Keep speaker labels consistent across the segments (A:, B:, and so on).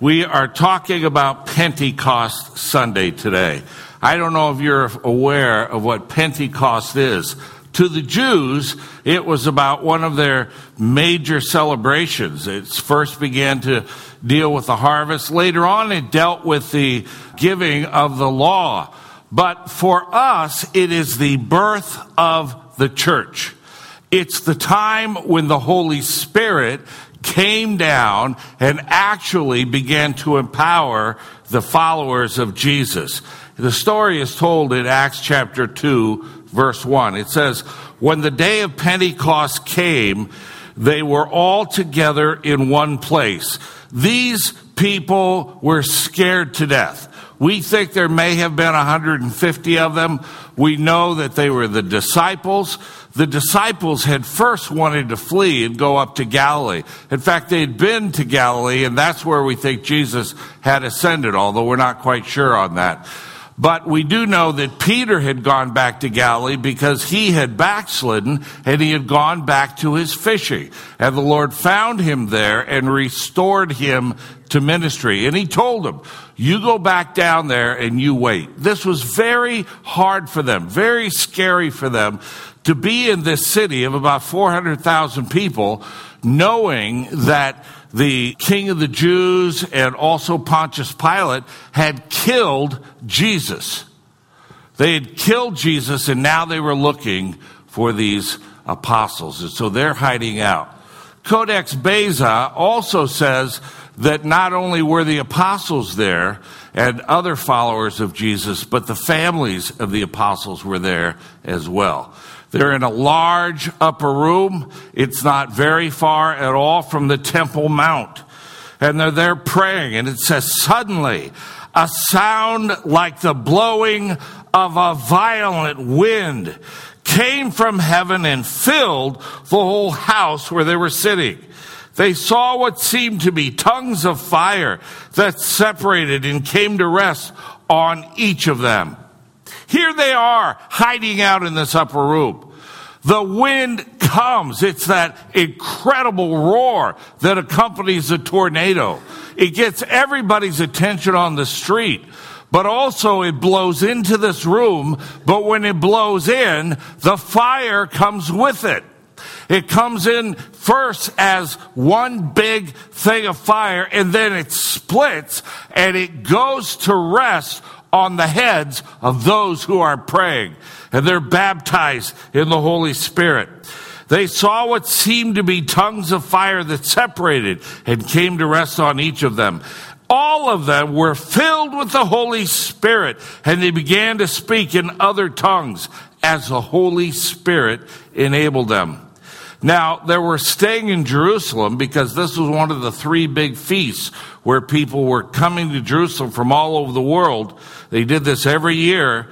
A: We are talking about Pentecost Sunday today. I don't know if you're aware of what Pentecost is. To the Jews, it was about one of their major celebrations. It first began to deal with the harvest. Later on, it dealt with the giving of the law. But for us, it is the birth of the church. It's the time when the Holy Spirit came down and actually began to empower the followers of Jesus. The story is told in Acts chapter 2, verse 1. It says, when the day of Pentecost came, they were all together in one place. These people were scared to death. We think there may have been 150 of them. We know that they were the disciples. The disciples had first wanted to flee and go up to Galilee. In fact, they had been to Galilee, and that's where we think Jesus had ascended, although we're not quite sure on that. But we do know that Peter had gone back to Galilee because he had backslidden and he had gone back to his fishing. And the Lord found him there and restored him to ministry. And he told him, you go back down there and you wait. This was very hard for them, very scary for them to be in this city of about 400,000 people, knowing that the king of the Jews and also Pontius Pilate had killed Jesus. They had killed Jesus, and now they were looking for these apostles. And so they're hiding out. Codex Beza also says that not only were the apostles there and other followers of Jesus, but the families of the apostles were there as well. They're in a large upper room. It's not very far at all from the Temple Mount. And they're there praying. And it says, suddenly, a sound like the blowing of a violent wind came from heaven and filled the whole house where they were sitting. They saw what seemed to be tongues of fire that separated and came to rest on each of them. Here they are, hiding out in this upper room. The wind comes. It's that incredible roar that accompanies a tornado. It gets everybody's attention on the street, but also it blows into this room. But when it blows in, the fire comes with it. It comes in first as one big thing of fire, and then it splits, and it goes to rest on the heads of those who are praying. And they're baptized in the Holy Spirit. They saw what seemed to be tongues of fire that separated and came to rest on each of them. All of them were filled with the Holy Spirit, and they began to speak in other tongues as the Holy Spirit enabled them. Now, they were staying in Jerusalem because this was one of the three big feasts where people were coming to Jerusalem from all over the world. They did this every year,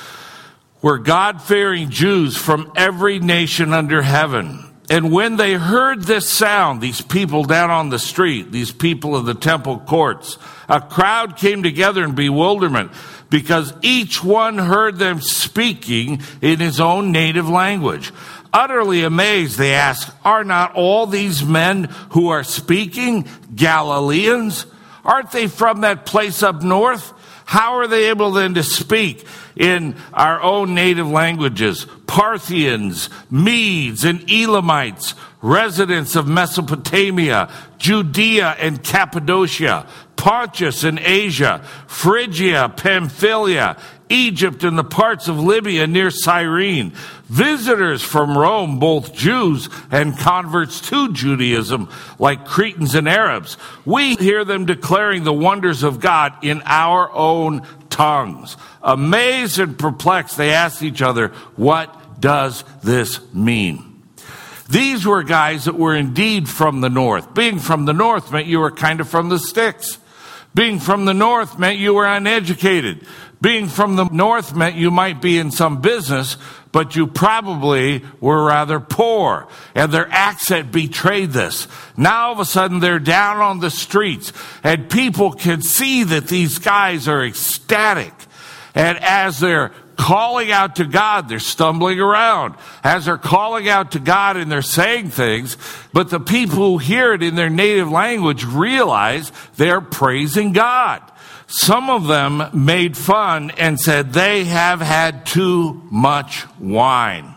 A: where God-fearing Jews from every nation under heaven. And when they heard this sound, these people down on the street, these people of the temple courts, a crowd came together in bewilderment because each one heard them speaking in his own native language. Utterly amazed, they asked, are not all these men who are speaking Galileans? Aren't they from that place up north? How are they able then to speak in our own native languages? Parthians, Medes, and Elamites, residents of Mesopotamia, Judea and Cappadocia, Pontus and Asia, Phrygia, Pamphylia, Egypt and the parts of Libya near Cyrene, visitors from Rome, both Jews and converts to Judaism, like Cretans and Arabs. We hear them declaring the wonders of God in our own tongues. Amazed and perplexed, they asked each other, what does this mean? These were guys that were indeed from the north. Being from the north meant you were kind of from the sticks. Being from the north meant you were uneducated. Being from the north meant you might be in some business, but you probably were rather poor. And their accent betrayed this. Now all of a sudden they're down on the streets, and people can see that these guys are ecstatic. And as they're calling out to God, they're stumbling around. As they're calling out to God and they're saying things, but the people who hear it in their native language realize they're praising God. Some of them made fun and said they have had too much wine.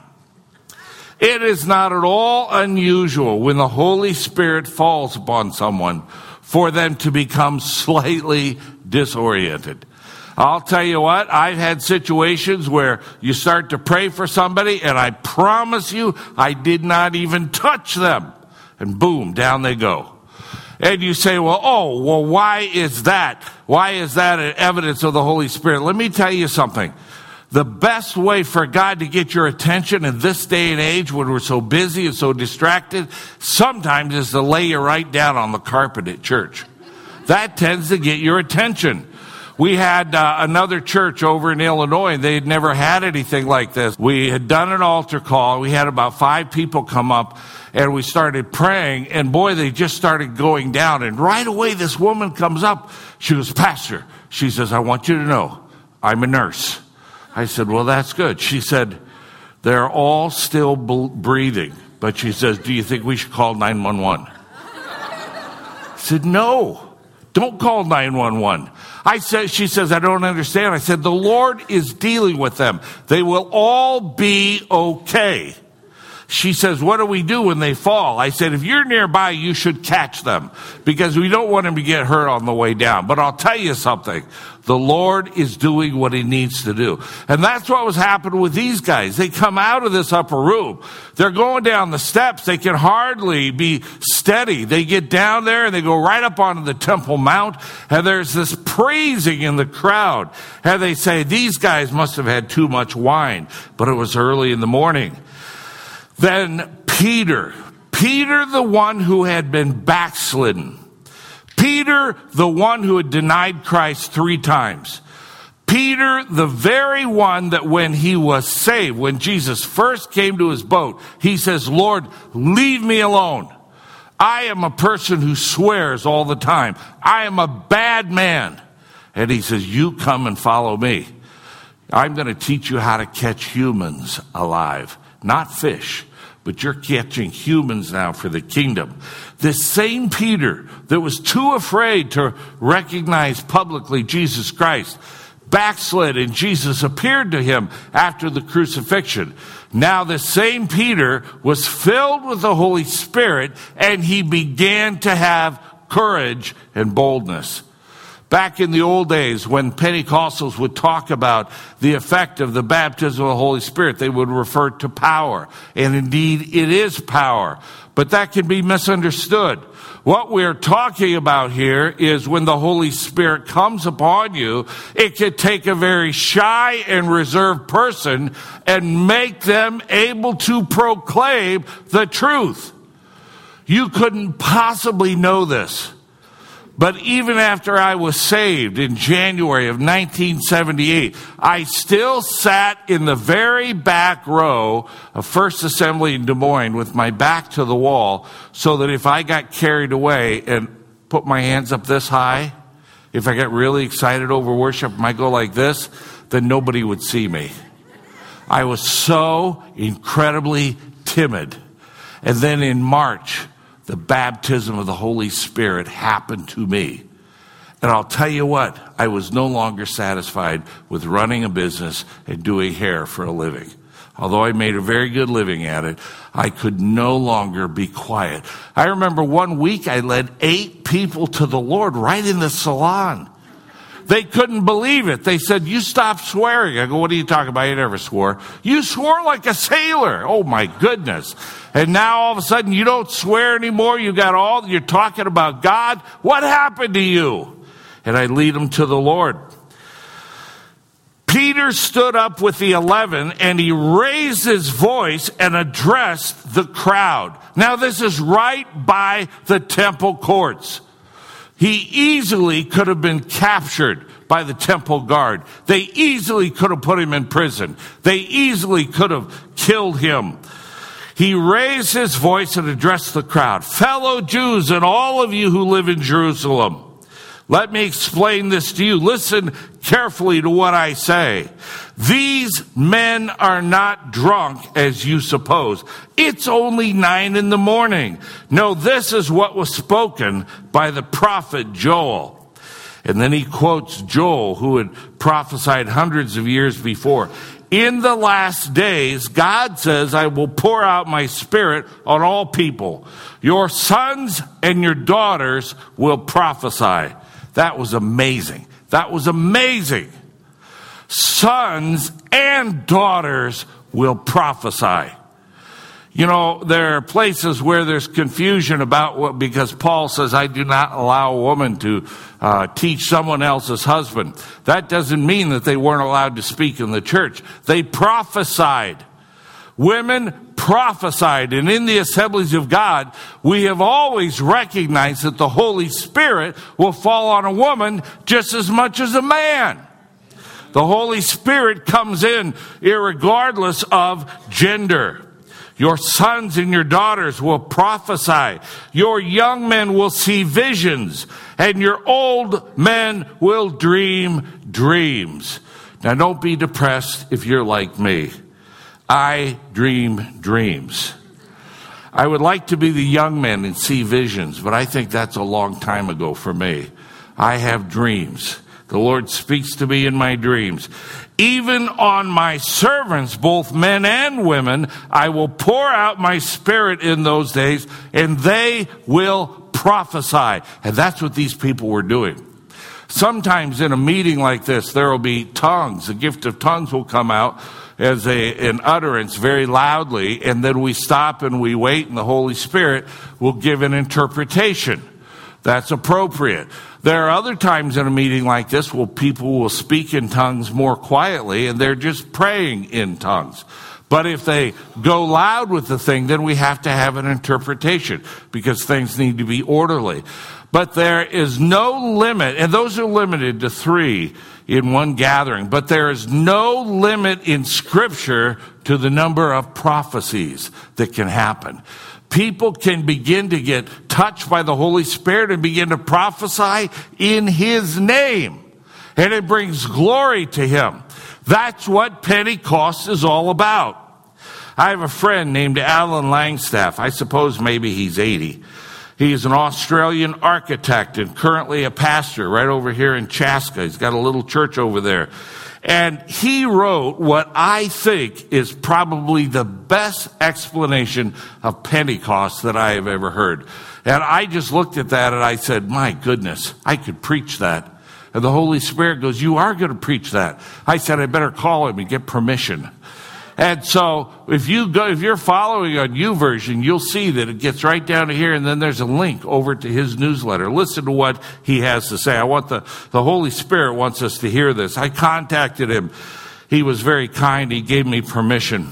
A: It is not at all unusual when the Holy Spirit falls upon someone for them to become slightly disoriented. I'll tell you what, I've had situations where you start to pray for somebody, and I promise you, I did not even touch them. And boom, down they go. And you say, well, why is that? Why is that an evidence of the Holy Spirit? Let me tell you something. The best way for God to get your attention in this day and age when we're so busy and so distracted, sometimes is to lay you right down on the carpet at church. That tends to get your attention. We had another church over in Illinois, and they had never had anything like this. We had done an altar call. We had about 5 people come up, and we started praying, and boy, they just started going down. And right away, this woman comes up. She goes, Pastor, she says, I want you to know, I'm a nurse. I said, well, that's good. She said, they're all still breathing. But she says, do you think we should call 911? I said, no, don't call 911. She says, I don't understand. I said, the Lord is dealing with them. They will all be okay. She says, what do we do when they fall? I said, if you're nearby, you should catch them because we don't want them to get hurt on the way down. But I'll tell you something. The Lord is doing what he needs to do. And that's what was happening with these guys. They come out of this upper room. They're going down the steps. They can hardly be steady. They get down there and they go right up onto the Temple Mount. And there's this praising in the crowd. And they say, these guys must have had too much wine. But it was early in the morning. Then Peter, the one who had been backslidden. Peter, the one who had denied Christ 3 times. Peter, the very one that when he was saved, when Jesus first came to his boat, he says, Lord, leave me alone. I am a person who swears all the time. I am a bad man. And he says, you come and follow me. I'm going to teach you how to catch humans alive, not fish. But you're catching humans now for the kingdom. This same Peter that was too afraid to recognize publicly Jesus Christ backslid, and Jesus appeared to him after the crucifixion. Now the same Peter was filled with the Holy Spirit, and he began to have courage and boldness. Back in the old days, when Pentecostals would talk about the effect of the baptism of the Holy Spirit, they would refer to power. And indeed, it is power. But that can be misunderstood. What we're talking about here is when the Holy Spirit comes upon you, it could take a very shy and reserved person and make them able to proclaim the truth. You couldn't possibly know this. But even after I was saved in January of 1978, I still sat in the very back row of First Assembly in Des Moines with my back to the wall so that if I got carried away and put my hands up this high, if I got really excited over worship and I go like this, then nobody would see me. I was so incredibly timid. And then in March, the baptism of the Holy Spirit happened to me. And I'll tell you what, I was no longer satisfied with running a business and doing hair for a living. Although I made a very good living at it, I could no longer be quiet. I remember one week I led 8 people to the Lord right in the salon. They couldn't believe it. They said, you stopped swearing. I go, what are you talking about? I never swore. You swore like a sailor. Oh my goodness. And now all of a sudden you don't swear anymore. You're talking about God. What happened to you? And I lead them to the Lord. Peter stood up with the 11 and he raised his voice and addressed the crowd. Now this is right by the temple courts. He easily could have been captured by the temple guard. They easily could have put him in prison. They easily could have killed him. He raised his voice and addressed the crowd. Fellow Jews and all of you who live in Jerusalem, let me explain this to you. Listen carefully to what I say. These men are not drunk as you suppose. It's only 9 a.m. No, this is what was spoken by the prophet Joel. And then he quotes Joel, who had prophesied hundreds of years before. In the last days, God says, I will pour out my spirit on all people. Your sons and your daughters will prophesy. That was amazing. That was amazing. Sons and daughters will prophesy. You know, there are places where there's confusion about what, because Paul says, I do not allow a woman to teach someone else's husband. That doesn't mean that they weren't allowed to speak in the church. They prophesied. Women prophesied. And in the assemblies of God, we have always recognized that the Holy Spirit will fall on a woman just as much as a man. The Holy Spirit comes in irregardless of gender. Your sons and your daughters will prophesy. Your young men will see visions, and your old men will dream dreams. Now, don't be depressed if you're like me. I dream dreams. I would like to be the young men and see visions, but I think that's a long time ago for me. I have dreams. The Lord speaks to me in my dreams. Even on my servants, both men and women, I will pour out my spirit in those days, and they will prophesy. And that's what these people were doing. Sometimes in a meeting like this, there will be tongues. The gift of tongues will come out as an utterance very loudly, and then we stop and we wait, and the Holy Spirit will give an interpretation. That's appropriate. There are other times in a meeting like this where people will speak in tongues more quietly, and they're just praying in tongues. But if they go loud with the thing, then we have to have an interpretation, because things need to be orderly. But there is no limit, and those are limited to 3 in one gathering, but there is no limit in Scripture to the number of prophecies that can happen. People can begin to get touched by the Holy Spirit and begin to prophesy in His name. And it brings glory to Him. That's what Pentecost is all about. I have a friend named Alan Langstaff. I suppose maybe he's 80. He's an Australian architect and currently a pastor right over here in Chaska. He's got a little church over there. And he wrote what I think is probably the best explanation of Pentecost that I have ever heard. And I just looked at that and I said, my goodness, I could preach that. And the Holy Spirit goes, you are going to preach that. I said, I better call him and get permission. And so if you're following on YouVersion, you'll see that it gets right down to here, and then there's a link over to his newsletter. Listen to what he has to say. I want the Holy Spirit wants us to hear this. I contacted him. He was very kind. He gave me permission.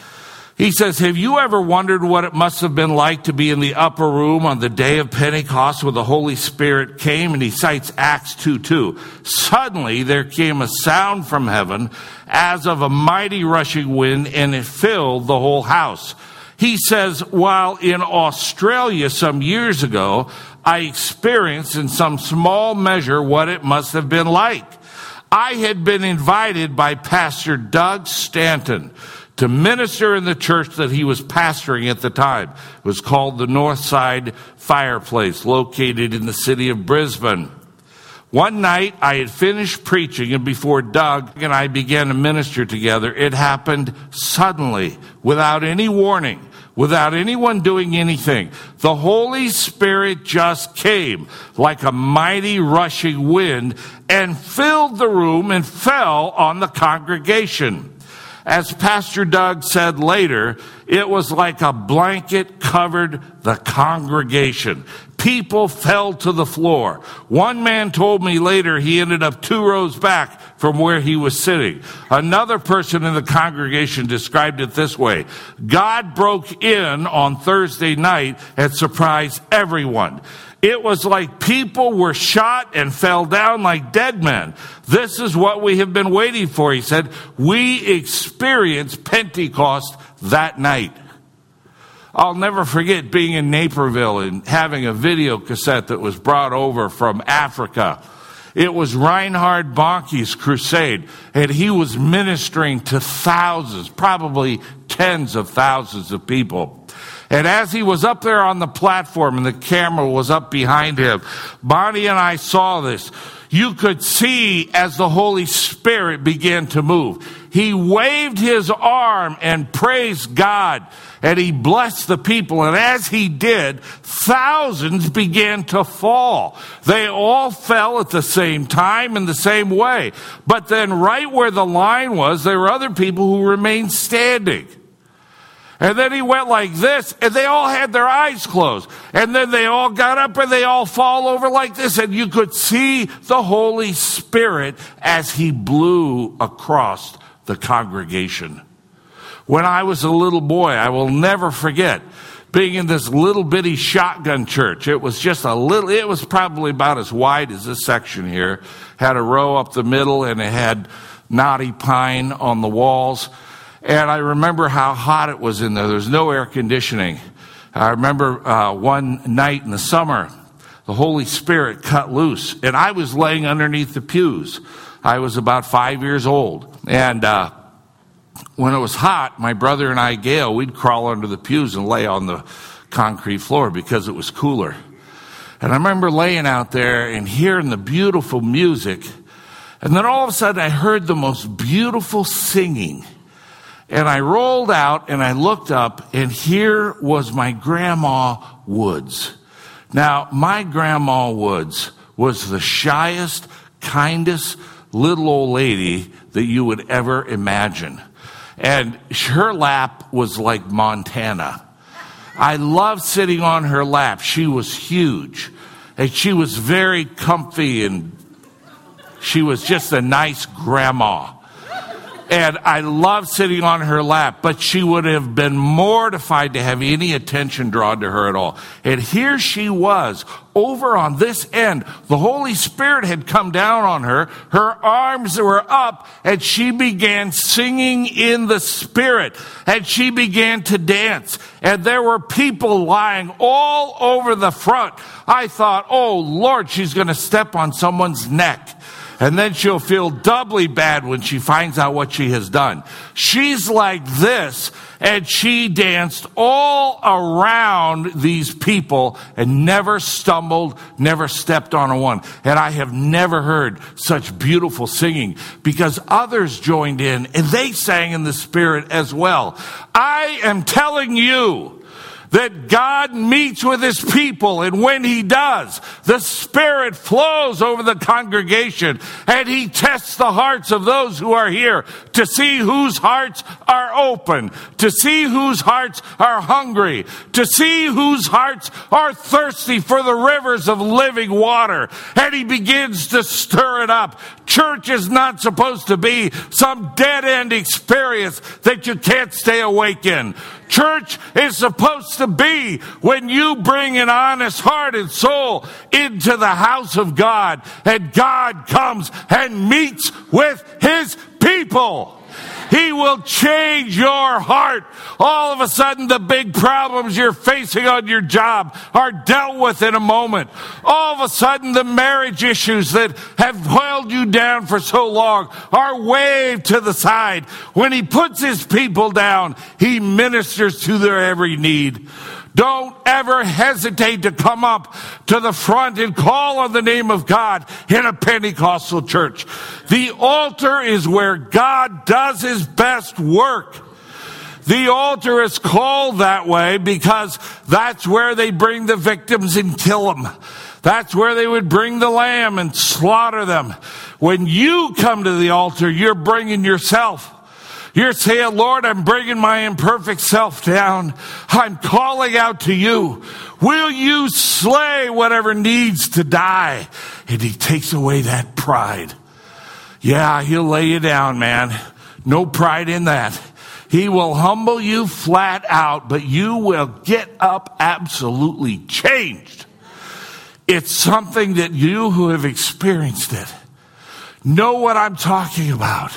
A: He says, have you ever wondered what it must have been like to be in the upper room on the day of Pentecost when the Holy Spirit came? And he cites Acts 2:2. Suddenly there came a sound from heaven as of a mighty rushing wind, and it filled the whole house. He says, while in Australia some years ago, I experienced in some small measure what it must have been like. I had been invited by Pastor Doug Stanton to minister in the church that he was pastoring at the time. It was called the Northside Fireplace, located in the city of Brisbane. One night, I had finished preaching, and before Doug and I began to minister together, it happened suddenly, without any warning, without anyone doing anything. The Holy Spirit just came like a mighty rushing wind and filled the room and fell on the congregation. As Pastor Doug said later, it was like a blanket covered the congregation. People fell to the floor. One man told me later he ended up 2 rows back from where he was sitting. Another person in the congregation described it this way: God broke in on Thursday night and surprised everyone. It was like people were shot and fell down like dead men. This is what we have been waiting for, he said. We experienced Pentecost that night. I'll never forget being in Naperville and having a video cassette that was brought over from Africa. It was Reinhard Bonnke's crusade, and he was ministering to thousands, probably tens of thousands of people. And as he was up there on the platform and the camera was up behind him, Bonnie and I saw this. You could see as the Holy Spirit began to move. He waved his arm and praised God, and he blessed the people. And as he did, thousands began to fall. They all fell at the same time in the same way. But then right where the line was, there were other people who remained standing. And then he went like this, and they all had their eyes closed. And then they all got up and they all fall over like this. And you could see the Holy Spirit as he blew across the congregation. When I was a little boy, I will never forget being in this little bitty shotgun church. It was just it was probably about as wide as this section here. Had a row up the middle, and it had knotty pine on the walls. And I remember how hot it was in there. There was no air conditioning. I remember one night in the summer, the Holy Spirit cut loose, and I was laying underneath the pews. I was about 5 years old. And when it was hot, my brother and I, Gail, we'd crawl under the pews and lay on the concrete floor because it was cooler. And I remember laying out there and hearing the beautiful music. And then all of a sudden, I heard the most beautiful singing. And I rolled out and I looked up, and here was my Grandma Woods. Now, my Grandma Woods was the shyest, kindest little old lady that you would ever imagine. And her lap was like Montana. I loved sitting on her lap. She was huge. And she was very comfy, and she was just a nice grandma. And I loved sitting on her lap, but she would have been mortified to have any attention drawn to her at all. And here she was, over on this end. The Holy Spirit had come down on her. Her arms were up, and she began singing in the Spirit. And she began to dance. And there were people lying all over the front. I thought, oh, Lord, she's going to step on someone's neck. And then she'll feel doubly bad when she finds out what she has done. She's like this, and she danced all around these people and never stumbled, never stepped on a one. And I have never heard such beautiful singing, because others joined in and they sang in the Spirit as well. I am telling you that God meets with his people, and when he does, the Spirit flows over the congregation, and he tests the hearts of those who are here to see whose hearts are open, to see whose hearts are hungry, to see whose hearts are thirsty for the rivers of living water, and he begins to stir it up. Church is not supposed to be some dead-end experience that you can't stay awake in. Church is supposed to be when you bring an honest heart and soul into the house of God, and God comes and meets with his people. He will change your heart. All of a sudden, the big problems you're facing on your job are dealt with in a moment. All of a sudden, the marriage issues that have held you down for so long are waved to the side. When he puts his people down, he ministers to their every need. Don't ever hesitate to come up to the front and call on the name of God in a Pentecostal church. The altar is where God does his best work. The altar is called that way because that's where they bring the victims and kill them. That's where they would bring the lamb and slaughter them. When you come to the altar, you're bringing yourself. You're saying, Lord, I'm bringing my imperfect self down. I'm calling out to you. Will you slay whatever needs to die? And he takes away that pride. Yeah, he'll lay you down, man. No pride in that. He will humble you flat out, but you will get up absolutely changed. It's something that you who have experienced it know what I'm talking about.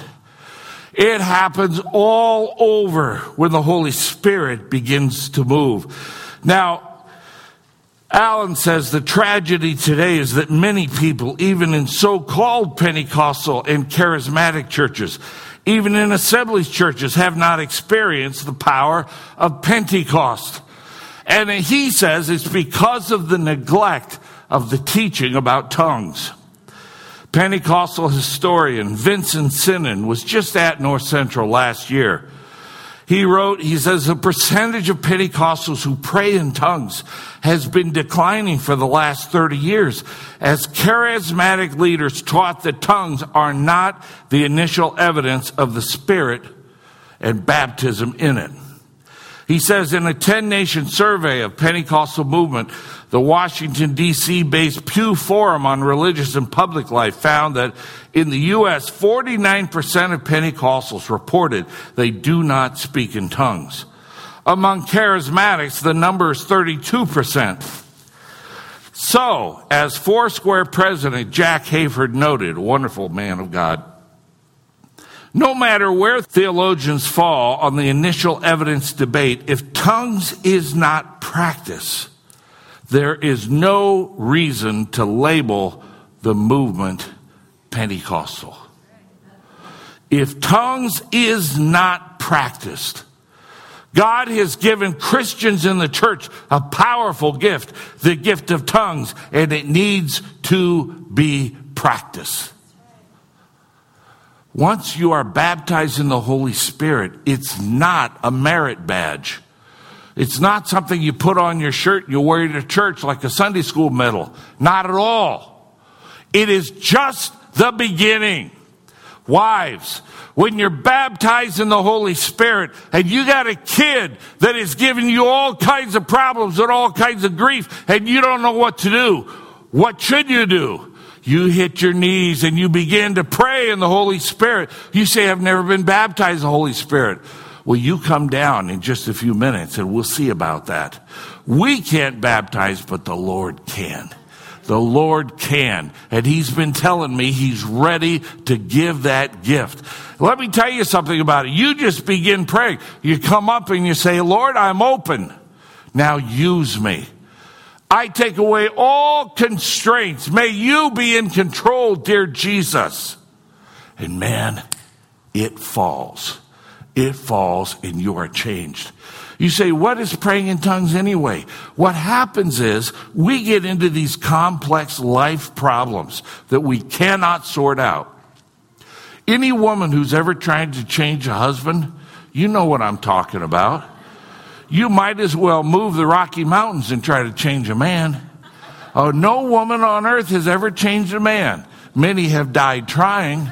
A: It happens all over when the Holy Spirit begins to move. Now, Allen says the tragedy today is that many people, even in so-called Pentecostal and charismatic churches, even in Assemblies churches, have not experienced the power of Pentecost. And he says it's because of the neglect of the teaching about tongues. Pentecostal historian Vincent Sinnen was just at North Central last year. He says the percentage of Pentecostals who pray in tongues has been declining for the last 30 years as charismatic leaders taught that tongues are not the initial evidence of the Spirit and baptism in it. He says in a 10-nation survey of Pentecostal movement, the Washington, D.C. based Pew Forum on Religious and Public Life found that in the U.S., 49% of Pentecostals reported they do not speak in tongues. Among charismatics, the number is 32%. So, as Foursquare President Jack Hayford noted, a wonderful man of God, no matter where theologians fall on the initial evidence debate, if tongues is not practice, there is no reason to label the movement Pentecostal. If tongues is not practiced, God has given Christians in the church a powerful gift, the gift of tongues, and it needs to be practiced. Once you are baptized in the Holy Spirit, it's not a merit badge. It's not something you put on your shirt and you wear to church like a Sunday school medal. Not at all. It is just the beginning. Wives, when you're baptized in the Holy Spirit and you got a kid that is giving you all kinds of problems and all kinds of grief and you don't know what to do, what should you do? You hit your knees and you begin to pray in the Holy Spirit. You say, I've never been baptized in the Holy Spirit. Well, you come down in just a few minutes and we'll see about that. We can't baptize, but the Lord can. The Lord can. And He's been telling me He's ready to give that gift. Let me tell you something about it. You just begin praying. You come up and you say, Lord, I'm open. Now use me. I take away all constraints. May you be in control, dear Jesus. And man, it falls. It falls and you are changed. You say, what is praying in tongues anyway? What happens is we get into these complex life problems that we cannot sort out. Any woman who's ever tried to change a husband, you know what I'm talking about. You might as well move the Rocky Mountains and try to change a man. Oh, no woman on earth has ever changed a man. Many have died trying.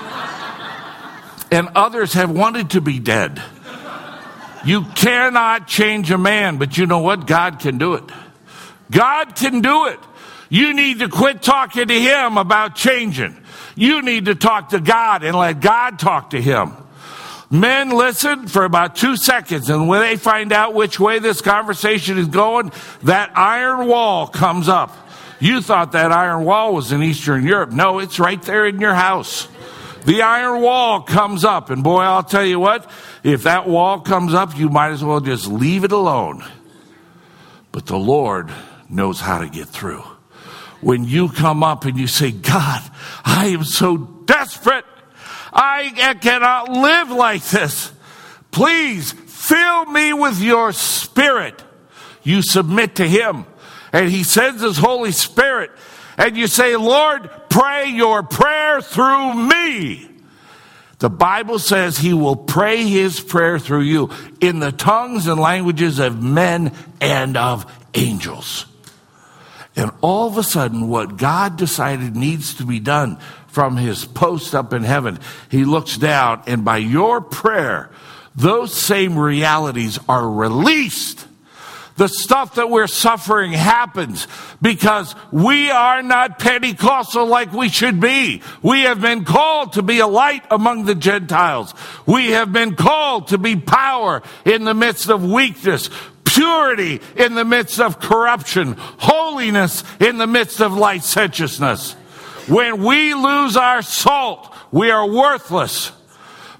A: And others have wanted to be dead. You cannot change a man, but you know what? God can do it. God can do it. You need to quit talking to Him about changing. You need to talk to God and let God talk to Him. Men listen for about 2 seconds, and when they find out which way this conversation is going, that iron wall comes up. You thought that iron wall was in Eastern Europe. No, it's right there in your house. The iron wall comes up, and boy, I'll tell you what, if that wall comes up, you might as well just leave it alone. But the Lord knows how to get through. When you come up and you say, God, I am so desperate. I cannot live like this. Please fill me with your Spirit. You submit to Him, and He sends His Holy Spirit, and you say, Lord, pray your prayer through me. The Bible says He will pray His prayer through you in the tongues and languages of men and of angels. And all of a sudden, what God decided needs to be done from His post up in heaven, He looks down, and by your prayer, those same realities are released. The stuff that we're suffering happens because we are not Pentecostal like we should be. We have been called to be a light among the Gentiles. We have been called to be power in the midst of weakness, purity in the midst of corruption, holiness in the midst of licentiousness. When we lose our salt, we are worthless.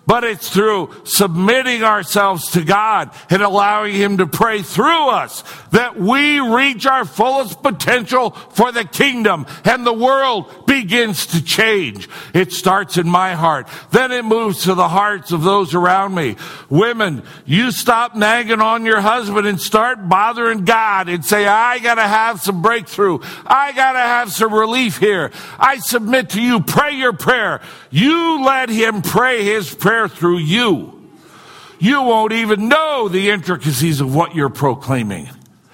A: but it's through submitting ourselves to God and allowing Him to pray through us that we reach our fullest potential for the kingdom and the world begins to change. It starts in my heart. Then it moves to the hearts of those around me. Women, you stop nagging on your husband and start bothering God and say, I got to have some breakthrough. I got to have some relief here. I submit to you. Pray your prayer. You let Him pray His prayer through you. You won't even know the intricacies of what you're proclaiming.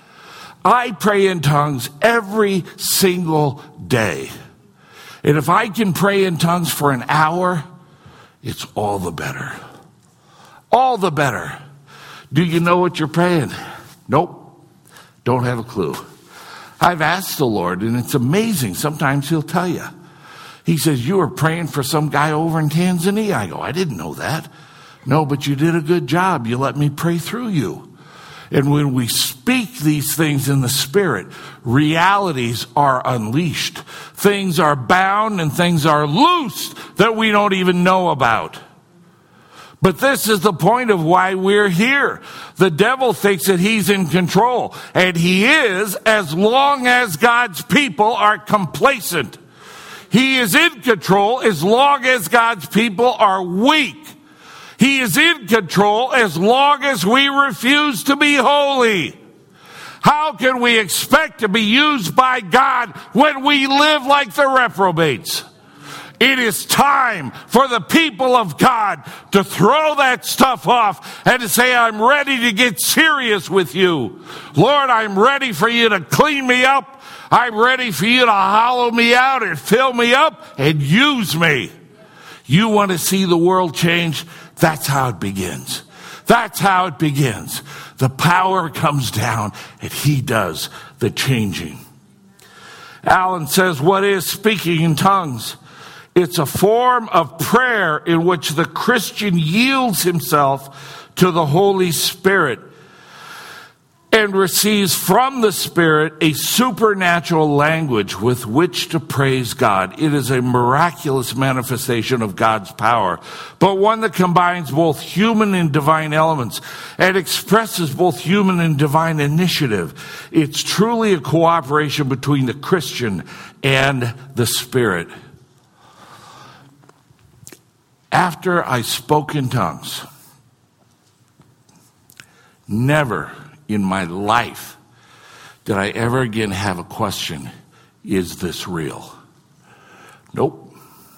A: I pray in tongues every single day. And if I can pray in tongues for an hour, it's all the better. All the better. Do you know what you're praying? Nope. Don't have a clue. I've asked the Lord, and it's amazing. Sometimes He'll tell you. He says, you were praying for some guy over in Tanzania. I go, I didn't know that. No, but you did a good job. You let me pray through you. And when we speak these things in the Spirit, realities are unleashed. Things are bound and things are loosed that we don't even know about. But this is the point of why we're here. The devil thinks that he's in control, and he is, as long as God's people are complacent. He is in control as long as God's people are weak. He is in control as long as we refuse to be holy. How can we expect to be used by God when we live like the reprobates? It is time for the people of God to throw that stuff off and to say, I'm ready to get serious with you. Lord, I'm ready for you to clean me up. I'm ready for you to hollow me out and fill me up and use me. You want to see the world change? That's how it begins. That's how it begins. The power comes down and He does the changing. Allen says, what is speaking in tongues? It's a form of prayer in which the Christian yields himself to the Holy Spirit and receives from the Spirit a supernatural language with which to praise God. It is a miraculous manifestation of God's power, but one that combines both human and divine elements and expresses both human and divine initiative. It's truly a cooperation between the Christian and the Spirit. After I spoke in tongues, never in my life did I ever again have a question, is this real? Nope.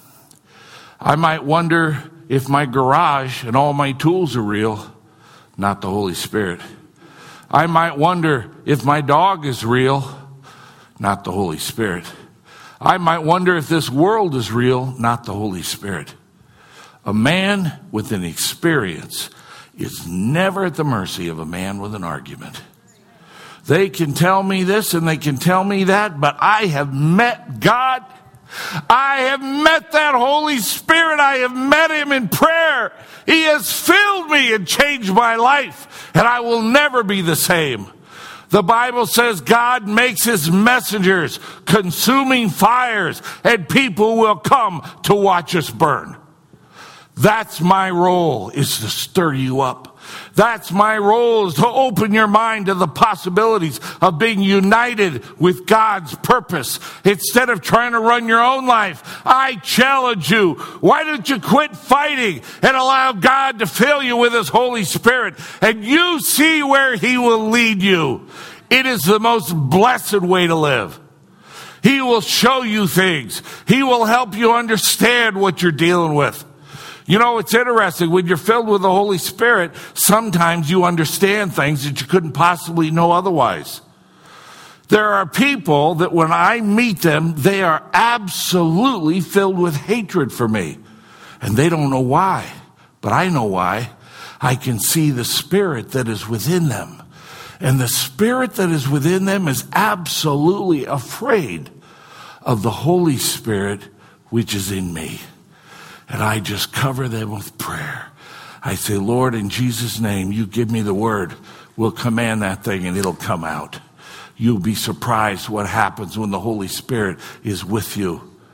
A: I might wonder if my garage and all my tools are real, not the Holy Spirit. I might wonder if my dog is real, not the Holy Spirit. I might wonder if this world is real, not the Holy Spirit. A man with an experience is never at the mercy of a man with an argument. They can tell me this and they can tell me that, but I have met God. I have met that Holy Spirit. I have met Him in prayer. He has filled me and changed my life, and I will never be the same. The Bible says God makes His messengers consuming fires, and people will come to watch us burn. That's my role, is to stir you up. That's my role, is to open your mind to the possibilities of being united with God's purpose. Instead of trying to run your own life, I challenge you. Why don't you quit fighting and allow God to fill you with His Holy Spirit, and you see where He will lead you. It is the most blessed way to live. He will show you things. He will help you understand what you're dealing with. You know, it's interesting. When you're filled with the Holy Spirit, sometimes you understand things that you couldn't possibly know otherwise. There are people that when I meet them, they are absolutely filled with hatred for me. And they don't know why. But I know why. I can see the Spirit that is within them. And the Spirit that is within them is absolutely afraid of the Holy Spirit which is in me. And I just cover them with prayer. I say, Lord, in Jesus' name, you give me the word. We'll command that thing and it'll come out. You'll be surprised what happens when the Holy Spirit is with you.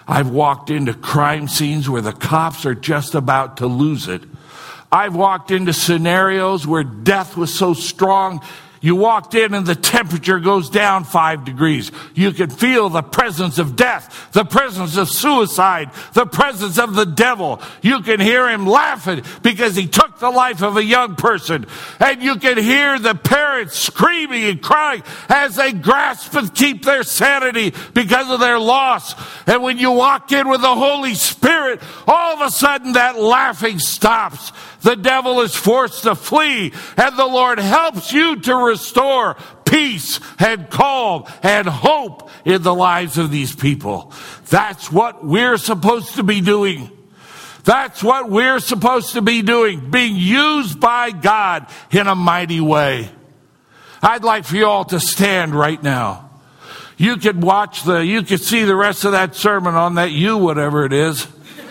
A: I've walked into crime scenes where the cops are just about to lose it. I've walked into scenarios where death was so strong, you walked in and the temperature goes down 5 degrees. You can feel the presence of death, the presence of suicide, the presence of the devil. You can hear him laughing because he took the life of a young person. And you can hear the parents screaming and crying as they grasp and keep their sanity because of their loss. And when you walk in with the Holy Spirit, all of a sudden that laughing stops. The devil is forced to flee, and the Lord helps you to restore peace and calm and hope in the lives of these people. That's what we're supposed to be doing. That's what we're supposed to be doing, being used by God in a mighty way. I'd like for you all to stand right now. You could see the rest of that sermon on that whatever it is.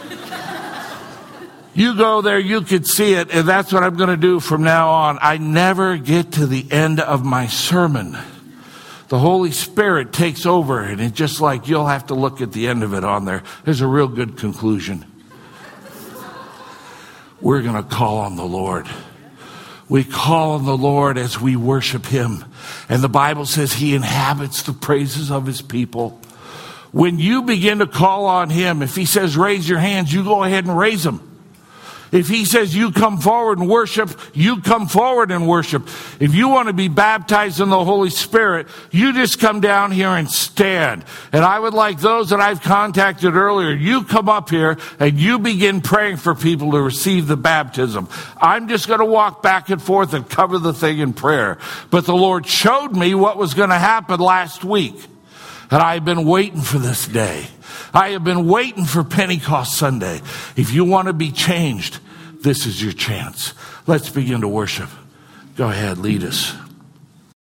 A: You go there, you could see it, and that's what I'm going to do from now on. I never get to the end of my sermon. The Holy Spirit takes over, and it's just like you'll have to look at the end of it on there. There's a real good conclusion. We're going to call on the Lord. We call on the Lord as we worship Him. And the Bible says He inhabits the praises of His people. When you begin to call on Him, if He says raise your hands, you go ahead and raise them. If He says you come forward and worship, you come forward and worship. If you want to be baptized in the Holy Spirit, you just come down here and stand. And I would like those that I've contacted earlier, you come up here and you begin praying for people to receive the baptism. I'm just going to walk back and forth and cover the thing in prayer. But the Lord showed me what was going to happen last week. And I've been waiting for this day. I have been waiting for Pentecost Sunday. If you want to be changed, this is your chance. Let's begin to worship. Go ahead, lead us.